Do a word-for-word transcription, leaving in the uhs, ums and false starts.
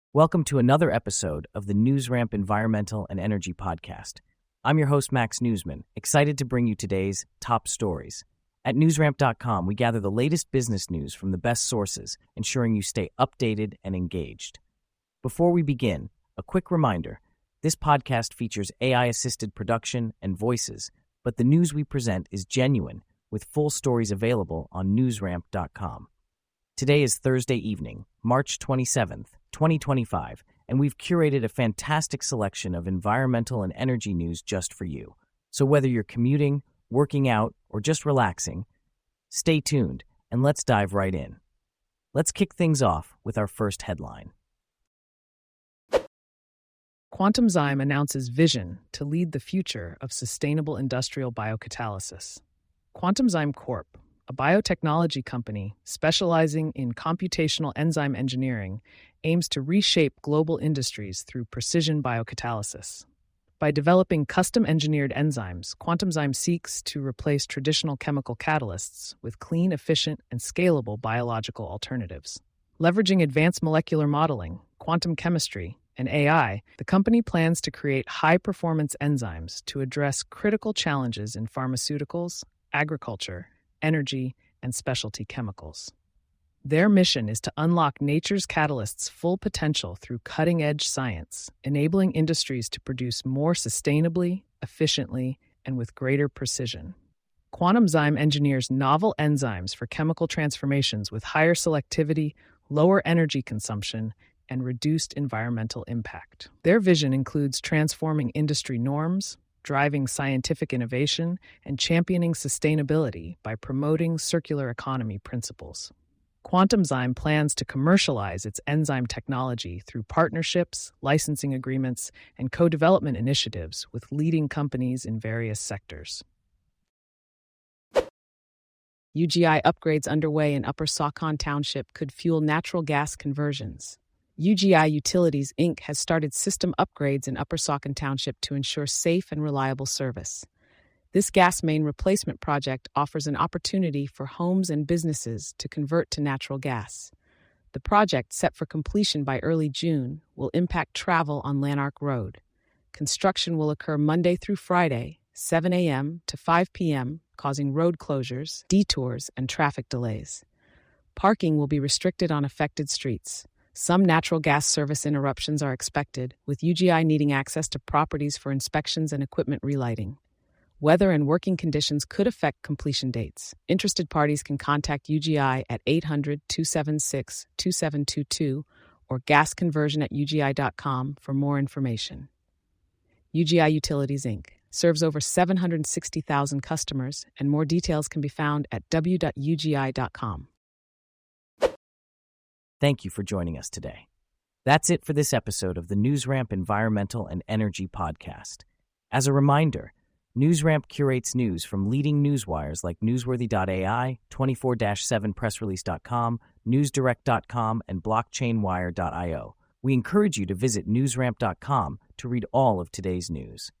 Welcome to another episode of the NewsRamp Environmental and Energy Podcast. I'm your host, Max Newsman, excited to bring you today's top stories. At newsramp dot com, we gather the latest business news from the best sources, ensuring you stay updated and engaged. Before we begin, a quick reminder, this podcast features A I-assisted production and voices, but the news we present is genuine, with full stories available on newsramp dot com. Today is Thursday evening, March twenty-seventh, twenty twenty-five, and we've curated a fantastic selection of environmental and energy news just for you. So whether you're commuting, working out, or just relaxing, stay tuned and let's dive right in. Let's kick things off with our first headline. Quantumzyme announces vision to lead the future of sustainable industrial biocatalysis. Quantumzyme Corp, a biotechnology company specializing in computational enzyme engineering, aims to reshape global industries through precision biocatalysis. By developing custom-engineered enzymes, Quantumzyme seeks to replace traditional chemical catalysts with clean, efficient, and scalable biological alternatives. Leveraging advanced molecular modeling, quantum chemistry, and A I, the company plans to create high-performance enzymes to address critical challenges in pharmaceuticals, agriculture, energy, and specialty chemicals. Their mission is to unlock nature's catalysts' full potential through cutting-edge science, enabling industries to produce more sustainably, efficiently, and with greater precision. Quantumzyme engineers novel enzymes for chemical transformations with higher selectivity, lower energy consumption, and reduced environmental impact. Their vision includes transforming industry norms, driving scientific innovation, and championing sustainability by promoting circular economy principles. Quantumzyme plans to commercialize its enzyme technology through partnerships, licensing agreements, and co-development initiatives with leading companies in various sectors. U G I upgrades underway in Upper Saucon Township could fuel natural gas conversions. U G I Utilities, Incorporated has started system upgrades in Upper Saucon Township to ensure safe and reliable service. This gas main replacement project offers an opportunity for homes and businesses to convert to natural gas. The project, set for completion by early June, will impact travel on Lanark Road. Construction will occur Monday through Friday, seven a.m. to five p.m., causing road closures, detours, and traffic delays. Parking will be restricted on affected streets. Some natural gas service interruptions are expected, with U G I needing access to properties for inspections and equipment relighting. Weather and working conditions could affect completion dates. Interested parties can contact U G I at eight hundred, two seven six, two seven two two or gasconversion at U G I dot com for more information. U G I Utilities, Incorporated serves over seven hundred sixty thousand customers, and more details can be found at w dot u g i dot com. Thank you for joining us today. That's it for this episode of the NewsRamp Environmental and Energy Podcast. As a reminder, NewsRamp curates news from leading newswires like newsworthy dot a i, twenty-four seven press release dot com, newsdirect dot com, and blockchain wire dot io. We encourage you to visit newsramp dot com to read all of today's news.